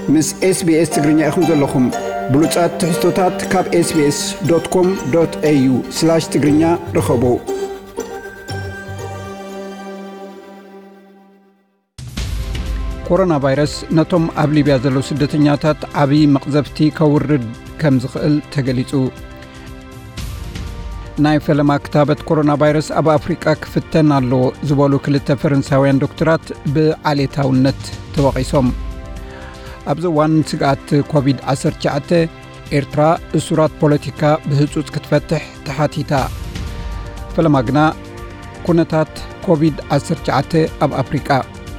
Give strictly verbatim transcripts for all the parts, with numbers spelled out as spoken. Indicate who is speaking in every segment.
Speaker 1: ምስ ኤስ ቢ ኤስ ትግርኛ ኢኹም ዘለኹም ብሉጻት ትሕዝቶታት ካብ ኤስ ቢ ኤስ ዶት ኮም ዶት ኤ ዩ ስላሽ ትግርኛ ረኸቡ። ኮሮና ቫይረስ ነቶም ኣብ ሊብያ ዘለዉ ስደተኛታት ዓብዪ መቕዘፍቲ ከውርድ ከም ዝኽእል ተገሊጹ። ናይ ፈለማ ክታበት ኮሮና ቫይረስ ኣብ ኣፍሪቃ ክፍተን ኣለዎ ዝበሉ ክልተ ፈረንሳውያን ዶክተራት ብዓሌታውነት ተወቒሶም። ኣብዚ እዋን ስግኣት ኮቪድ ዓሰርተ ትሽዓተ ኤርትራ እሱራት ፖለቲካ ብህፁፅ ክትፈትሕ ተሓቲታ። ፈለማ ግና ኩነታት ኮቪድ ዓሰርተ ትሽዓተ ኣብ ኣፍሪቃ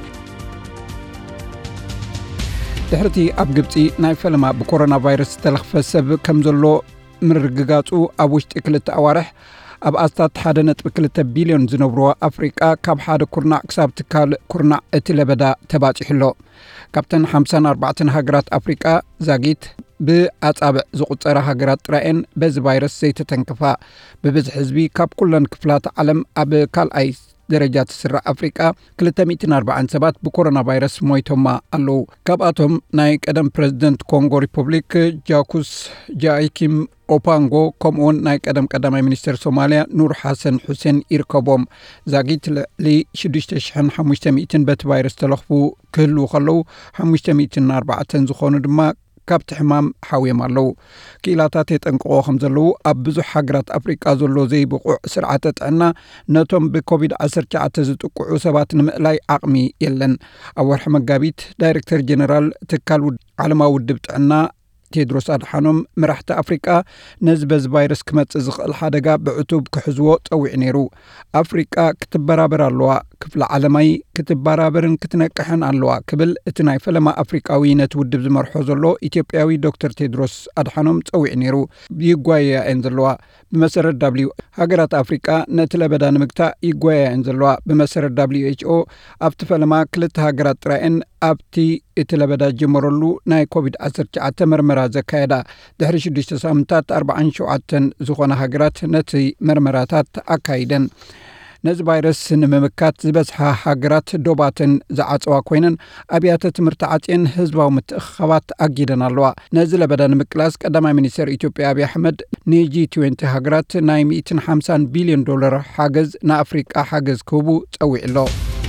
Speaker 1: ድሕርቲ ኣብ ግብፂ ናይ ፈለማ ብኮሮና ቫይረስ ዝተለኽፈ ሰብ ከም ዘሎ ምርግጋጹ ኣብ ውሽጢ ክልተ ኣዋርሕ ኣብ ኣስታት ሓደ ነጥቢ ክልተ ቢልዮን ዝነብሮ ኣፍሪቃ ካብ ሓደ ኩርናዕ ክሳብ ትካል ኩርናዕ እቲ ለበዳ ተባፂሕሎ። ካብተን ሓምሳን ኣርባዕተን ሃገራት ኣፍሪቃ ዛጊት ብኣጻብዕ ዝቝፀረ ሃገራት ጥራኤን በዚ ቫይረስ ዘይተተንክፋ ብብዝሒ ህዝቢ ካብ ኩለን ክፍላት ዓለም ኣብ ካልኣይ ደረጃ ትስራዕ ኣፍሪቃ ክልተ ሚእትን ኣርባዓን ሰባት ብኮሮና ቫይረስ ሞይቶማ ኣለዉ። ካብኣቶም ናይ ቀደም ፕሬዚደንት ኮንጎ ሪፐብሊክ ጃኩስ ጃይኪም ኦፓንጎ ከምኡውን ናይ ቀደም ቀዳማይ ሚኒስትር ሶማልያ ኑር ሓሰን ሑሴን ይርከቦም። ዛጊት ልዕሊ ሽዱሽተ ሽሕን ሓሙሽተ ሚእትን በቲ ቫይረስ ተለኽፉ ክህልው ከለዉ ሓሙሽተ ሚእትን ኣርባዕተን ዝኾኑ ድማ ካብቲ ሕማም ሓውዮም ኣለዉ። ክኢላታት የጠንቅቆ ከም ዘለዉ ኣብ ብዙሕ ሃገራት ኣፍሪቃ ዘሎ ዘይብቑዕ ስርዓተ ጥዕና ነቶም ብኮቪድ ዓሰርተ ትሽዓተ ዝጥቁዑ ሰባት ንምእላይ ዓቕሚ የለን። ኣብ ወርሒ መጋቢት ዳይሬክተር ጀነራል ትካል ዓለማዊ ውድብ ጥዕና ቴድሮስ ኣድሓኖም መራሕቲ ኣፍሪቃ ነዚ በዚ ቫይረስ ክመጽእ ዝኽእል ሓደጋ ብዕቱብ ክሕዝዎ ፀዊዕ ነይሩ። ኣፍሪቃ ክትበራበር ኣለዋ፣ ክፍለ ዓለማይ ክትበራበርን ክትነቅሕን ኣለዋ ክብል እቲ ናይ ፈለማ ኣፍሪቃዊ ነቲ ውድብ ዝመርሖ ዘሎ ኢትዮጵያዊ ዶክተር ቴድሮስ ኣድሓኖም ፀዊዕ ነይሩ። ይጓየያየን ዘለዋ ብመሰረት ዳብሊዩ ሃገራት ኣፍሪቃ ነቲ ለበዳ ንምግታእ ይጓየያየን ዘለዋ። ብመሰረት ዳብሊዩ ኤች ኦ ኣብቲ ፈለማ ክልተ ሃገራት ጥራኤን ኣብቲ እቲ ለበዳ ጀመረሉ ናይ ኮቪድ ዓሰርተ ትሽዓተ መርመራ ዘካየዳ ድሕሪ ሽዱሽተ ሳምንታት ኣርባዓን ሸውዓተን ዝኾነ ሃገራት ነቲ መርመራታት ኣካይደን። ነዚ ቫይረስ ንምምካት ዝበዝሓ ሃገራት ዶባትን ዝዓፀዋ ኮይነን ኣብያተ ትምህርቲ ዓፅየን ህዝባዊ ምትእኽኻባት ኣጊደን ኣለዋ። ነዚ ለበዳ ንምቅላስ ቀዳማይ ሚኒስትር ኢትዮጵያ ኣብይ ኣሕመድ ንጂ ዓሰርተ ሃገራት ናይ ሚእትን ሓምሳን ቢልዮን ዶላር ሓገዝ ንኣፍሪቃ ሓገዝ ክህቡ ፀዊዕ ኣሎ።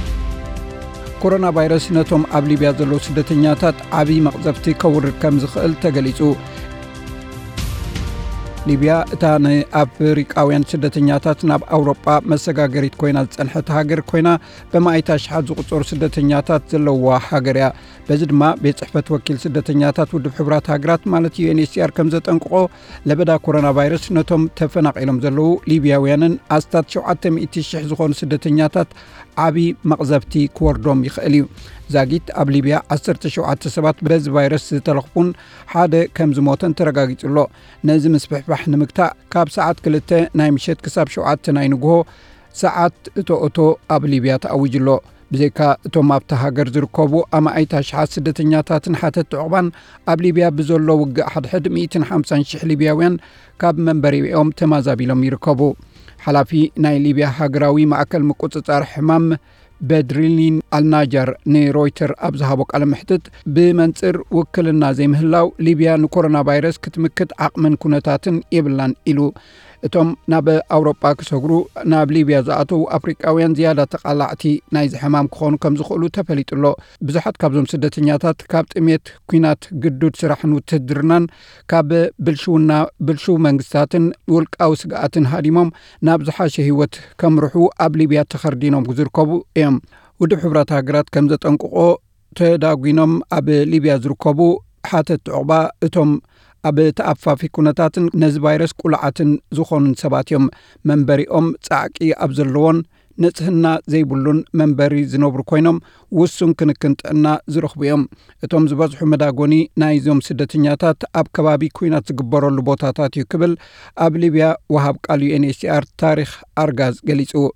Speaker 1: ኮሮና ቫይረስ ነቶም ኣብ ሊብያ ዘለዉ ስደተኛታት ዓብዪ መቕዘፍቲ ከውርድ ከም ዝኽእል ተገሊጹ። ሊብያ እታ ንኣፍሪቃውያን ስደተኛታት ናብ ኣውሮጳ መሰጋገሪት ኮይና ዝጸንሐት ሃገር ኮይና ብማእታ ሽሓት ዝቝፀሩ ስደተኛታት ዘለዋ ሃገር እያ። በዚ ድማ ቤት ጽሕፈት ወኪል ስደተኛታት ውድብ ሕብራት ሃገራት ማለት ዩ ኤን ኤች ሲ ኣር ከም ዘጠንቅቆ ለበዳ ኮሮና ቫይረስ ነቶም ተፈናቒሎም ዘለዉ ሊብያውያንን ኣስታት ሸውዓተ ሚእቲ ሽሕ ዝኾኑ ስደተኛታት ዓብዪ መቕዘፍቲ ክወርዶም ይኽእል እዩ። ዛጊት ኣብ ሊብያ ዓሰርተ ሸውዓተ ሰባት በዚ ቫይረስ ዝተለኽፉን ሓደ ከም ዝሞተን ተረጋጊጹሎ። ነዚ ምስፍሕፋሕ ንምግታእ ካብ ሰዓት ክልተ ናይ ምሸት ክሳብ ሸውዓተ ናይ ንግሆ ሰዓት እቶእቶ ኣብ ሊብያ ተኣውጅሎ። ብዘይካ እቶም ኣብቲ ሃገር ዝርከቡ ኣማዓይታ ሽሓት ስደተኛታትን ሓተት ዕቑባን ኣብ ሊብያ ብዘሎ ውግእ ሓድሕድ ሚእትን ሓምሳን ሽሕ ሊብያውያን ካብ መንበሪኦም ተማዛቢሎም ይርከቡ። ሓላፊ ናይ ሊብያ ሃገራዊ ማዕከል ምቁፅጻር ሕማም በድሪሊን ኣልናጃር ንሮይተር ኣብ ዝሃቦ ቃለ መሕትት ብመንፅር ውክልና ዘይምህላው ሊብያ ንኮሮና ቫይረስ ክትምክት ዓቕምን ኩነታትን የብላን ኢሉ። እቶም ናብ ኣውሮጳ ክሰግሩ ናብ ሊብያ ዝኣተዉ ኣፍሪቃውያን ዝያዳ ተቓላዕቲ ናይ ሕማም ክኾኑ ከም ዝኽእሉ ተፈሊጡሎ። ብዙሓት ካብዞም ስደተኛታት ካብ ጥሜት ኩናት ግዱድ ስራሕን ውትድርናን ካብ ብልሹውና ብልሹው መንግስታትን ውልቃዊ ስግኣትን ሃዲሞም ናብ ዝሓሸ ህይወት ከምርሑ ኣብ ሊብያ ተኸርዲኖም ዝርከቡ እዮም። ውድብ ሕብራት ሃገራት ከም ዘጠንቅቆ ተዳጒኖም ኣብ ሊብያ ዝርከቡ ሓተት ዕቑባ እቶም ኣብ ተኣፋፊ ኩነታትን ነዚ ቫይረስ ቁልዓትን ዝኾኑን ሰባት እዮም። መንበሪኦም ጻዕቂ ኣብ ዘለዎን ንጽህና ዘይብሉን መንበሪ ዝነብሩ ኮይኖም ውሱን ክንክን ጥዕና ዝረኽቡ እዮም። እቶም ዝበዝሑ መዳጎኒ ናይዞም ስደተኛታት ኣብ ከባቢ ኩናት ዝግበረሉ ቦታታት እዩ ክብል ኣብ ሊብያ ወሃብ ቃል ዩ ኤን ኤች ሲ ኣር ታሪክ ኣርጋዝ ገሊጹ።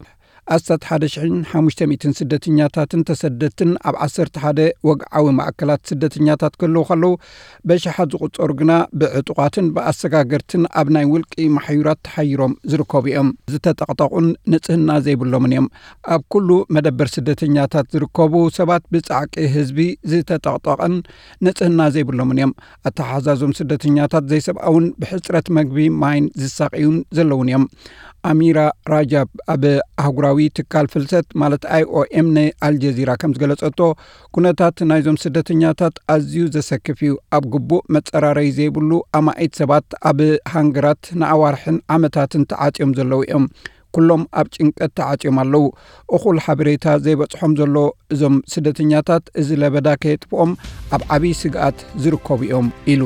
Speaker 1: ኣስታት ሓደ ሽሕን ሓሙሽተ ሚእትን ስደተኛታትን ተሰደድትን ኣብ ዓሰርተ ሓደ ወግዓዊ ማዕከላት ስደተኛታት ክህልው ከለው በሽሓት ዝቁፀሩ ግና ብዕጡቃትን ብኣሰጋገርትን ኣብ ናይ ውልቂ ማሕዩራት ተሓይሮም ዝርከቡ እዮም። ዝተጠቕጠቁን ንጽህና ዘይብሎምን እዮም። ኣብ ኩሉ መደበር ስደተኛታት ዝርከቡ ሰባት ብጻዕቂ ህዝቢ ዝተጠቕጠቐን ንጽህና ዘይብሎምን እዮም። ኣተሓዛዞም ስደተኛታት ዘይሰብኣውን ብሕፅረት መግቢ ማይን ዝሳቀዩን ዘለውን እዮም። ኣሚራ ራጃብ ኣብ ኣህጉራዊ ትካል ፍልሰት ማለት አይኦኤም ንአልጀዚራ ከም ዝገለጸቶ ኩነታት ናይዞም ስደተኛታት ኣዝዩ ዘሰክፍ እዩ። ኣብ ግቡእ መፀራረይ ዘይብሉ ኣማኢት ሰባት ኣብ ሃንገራት ንኣዋርሕን ዓመታትን ተዓፅዮም ዘለዉ እዮም። ኩሎም ኣብ ጭንቀት ተዓፅዮም ኣለዉ። እኹል ሓበሬታ ዘይበፅሖም ዘሎ እዞም ስደተኛታት እዚ ለበዳ ከየጥፍኦም ኣብ ዓብይ ስግኣት ዝርከቡ እዮም ኢሉ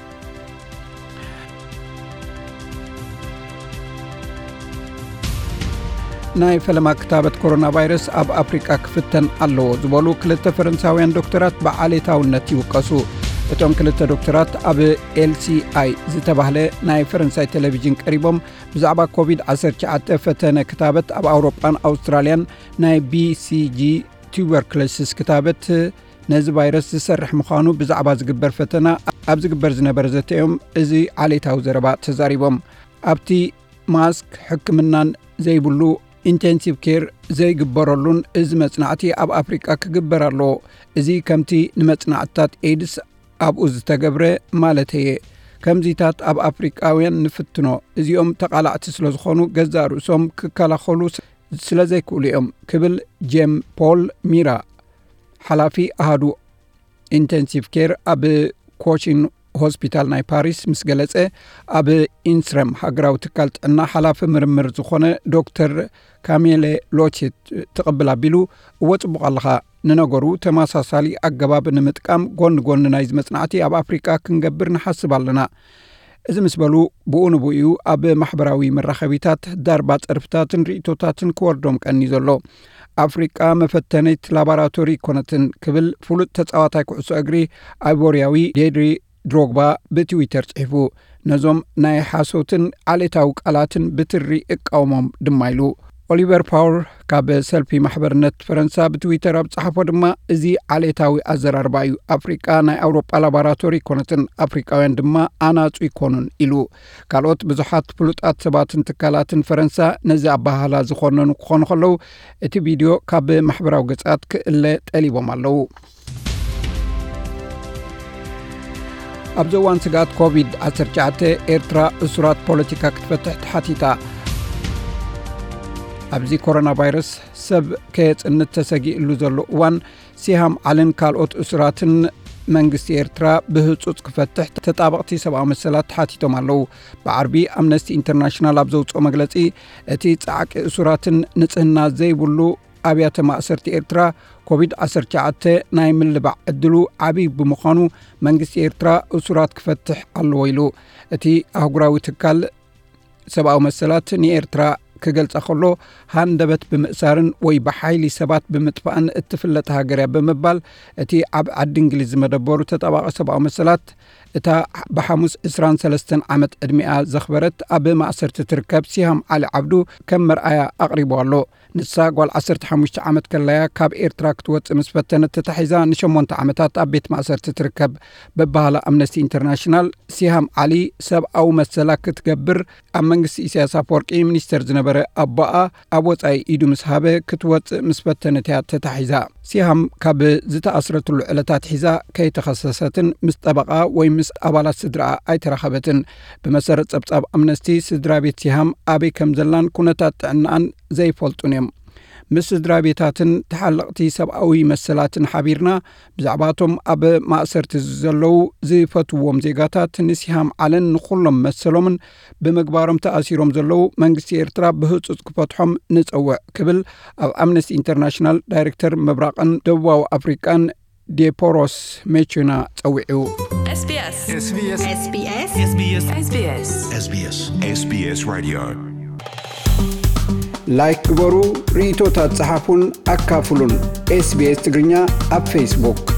Speaker 1: ናይ ፈለማ ክታበት ኮሮና ቫይረስ ኣብ ኣፍሪቃ ክፍተን ኣለዎ ዝበሉ ክልተ ፈረንሳውያን ዶክተራት ብዓሌታውነት ይውቀሱ። እቶም ክልተ ዶክተራት ኣብ ኤልሲአይ ዝተባህለ ናይ ፈረንሳይ ቴሌቪዥን ቀሪቦም ብዛዕባ ኮቪድ ዓሰርተ ትሽዓተ ፈተነ ክታበት ኣብ ኣውሮጳን ኣውስትራልያን ናይ ቢሲጂ ቱበርክሎሲስ ክታበት ነዚ ቫይረስ ዝሰርሕ ምዃኑ ብዛዕባ ዝግበር ፈተና ኣብ ዝግበር ዝነበረ ዘተዮም እዚ ዓሌታዊ ዘረባ ተዛሪቦም ኣብቲ ማስክ ሕክምናን ዘይብሉ ኢንቴንሲቭ ኬር ዘይግበረሉን እዚ መጽናዕቲ ኣብ ኣፍሪቃ ክግበር ኣሎ። እዚ ከምቲ ንመጽናዕትታት ኤድስ ኣብኡ ዝተገብረ ማለት እየ። ከምዚታት ኣብ ኣፍሪቃውያን ንፍትኖ እዚኦም ተቃላዕቲ ስለ ዝኾኑ ገዛ ርእሶም ክከላኸሉ ስለ ዘይክእሉ እዮም ክብል ጄም ፖል ሚራ ሓላፊ ኣሃዱ ኢንቴንሲቭ ኬር ኣብ ኮቺን ሆስፒታል ናይ ፓሪስ ምስ ገለጸ ኣብ ኢንስረም ሃገራዊ ትካል ጥዕና ሓላፊ ምርምር ዝኾነ ዶክተር ካሜሌ ሎቼት ተቐብል ኣቢሉ እወ ጽቡቕ ኣለኻ ንነገሩ ተመሳሳሊ ኣገባብ ንምጥቃም ጎን ጎን ናይ መጽናዕቲ ኣብ ኣፍሪቃ ክንገብር ንሓስብ ኣለና። እዚ ምስ በሉ ብኡ ንብኡ ኣብ ማሕበራዊ መራኸቢታት ዳርባ ፀርፍታትን ርእቶታትን ክወርዶም ቀኒ ዘሎ ኣፍሪቃ መፈተነይት ላቦራቶሪ ኮነትን ክብል ፍሉጥ ተጻዋታይ ኩዕሶ እግሪ አይቮሪያዊ ዴድሪ ድሮግባ ብትዊተር ጽሒፉ ነዞም ናይ ሓሶትን ዓሌታዊ ቃላትን ብትሪ እቃወሞም ድማ ኢሉ ኦሊቨር ፓወር ካብ ሰልፊ ማሕበርነት ፈረንሳ ብትዊተር ኣብ ጸሓፎ ድማ እዚ ዓሌታዊ ኣዘራርባ እዩ። ኣፍሪቃ ናይ ኣውሮጳ ላቦራቶሪ ኮነትን ኣፍሪቃውያን ድማ ኣናጹ ይኮኑን ኢሉ ካልኦት ብዙሓት ፍሉጣት ሰባትን ትካላትን ፈረንሳ ነዚ ኣባህላ ዝኾነኑ ክኾኑ ከለዉ እቲ ቪድዮ ካብ ማሕበራዊ ገጻት ክእለ ጠሊቦም ኣለዉ። ኣብ ዘዋን ስጋት ኮቪድ ዓሰርተ ትሽዓተ ኤርትራ እሱራት ፖለቲካ ክትፈትሕ ተሓቲታ ኣብዚ ኮሮና ቫይረስ ሰብ ከየጽንት ተሰጊእሉ ዘሎ እዋን ሲሃም ዓለን ካልኦት እሱራትን መንግስቲ ኤርትራ ብህጹጽ ክፈትሕ ተጣበቕቲ ሰብኣዊ መሰላት ተሓቲቶም ኣለዉ። ብዓርቢ ኣምነስቲ ኢንተርናሽናል ኣብ ዘውፅኦ መግለጺ እቲ ጻዕቂ እሱራትን ንጽህና ዘይብሉ ኣብያተ ማእሰርቲ ኤርትራ ኮቪድ ዓሰርተ ትሽዓተ ናይ ምልባዕ ዕድሉ ዓብይ ብምዃኑ መንግስቲ ኤርትራ እሱራት ክፈትሕ ኣለዎ ኢሉ እቲ ኣህጉራዊ ትካል ሰብኣዊ መሰላት ንኤርትራ ክገልጸ ከሎ ሃንደበት ብምእሳርን ወይ ብሓይሊ ሰባት ብምጥፋእን እትፍለጥ ሃገርያ ብምባል እቲ ኣብ ዓዲ እንግሊዝ ዝመደበሩ ተጣባቂ ሰብኣዊ መሰላት እታ ብሓሙስ ዕስራን ሰለስተን ዓመት ዕድሚኣ ዘኽበረት ኣብ ማእሰርቲ ትርከብ ሲሃም ዓሊ ዓብዱ ከም መርኣያ ኣቕሪቦ ኣሎ። ንሳ ጓል ዓሰርተ ሓሙሽተ ዓመት ከለያ ካብ ኤርትራ ክትወፅእ ምስ ፈተነት ተታሒዛ ንሸሞንተ ዓመታት ኣብ ቤት ማእሰርቲ ትርከብ። በባህላ ኣምነስቲ ኢንተርናሽናል ሲሃም ዓሊ ሰብኣዊ መሰላ ክትገብር ኣብ መንግስቲ ኢሳያስ አፈወርቂ ሚኒስተር ዝነበረ ኣቦኣ ኣብ ወጻኢ ኢዱ ምስ ሃበ ክትወፅእ ምስ ፈተነት እያ ተታሒዛ። ሲሃም ካብ ዝተኣስረትሉ ዕለታት ሒዛ ከይተኸሰሰትን ምስ ጠበቓ ወይ ምስ ኣባላት ስድራኣ ኣይተረኸበትን። ብመሰረት ጸብጻብ ኣምነስቲ ስድራ ቤት ሲሃም ኣበይ ከም ዘላን ኩነታት ጥዕናኣን ዘይፈልጡን እዮም። ምስ ስድራ ቤታትን ተሓለቕቲ ሰብኣዊ መሰላትን ሓቢርና ብዛዕባቶም ኣብ ማእሰርቲ ዘለዉ ዝፈትዎም ዜጋታት ንሲሃም ዓለን ንኹሎም መሰሎምን ብምግባሮም ተኣሲሮም ዘለዉ መንግስቲ ኤርትራ ብህጹጽ ክፈትሖም ንጸውዕ ክብል ኣብ ኣምነስቲ ኢንተርናሽናል ዳይሬክተር መብራቕን ደቡባዊ ኣፍሪቃን ዴፖሮስ ሜቹና ጸዊዑ።
Speaker 2: ኤስቢኤስ ኤስቢኤስ ኤስቢኤስ ኤስቢኤስ ኤስቢኤስ ኤስቢኤስ ራዲዮ
Speaker 1: ላይክ ግበሩ፣ ርእቶታት ጸሓፉን ኣካፍሉን። ኤስቢኤስ ትግርኛ ኣብ ፌስቡክ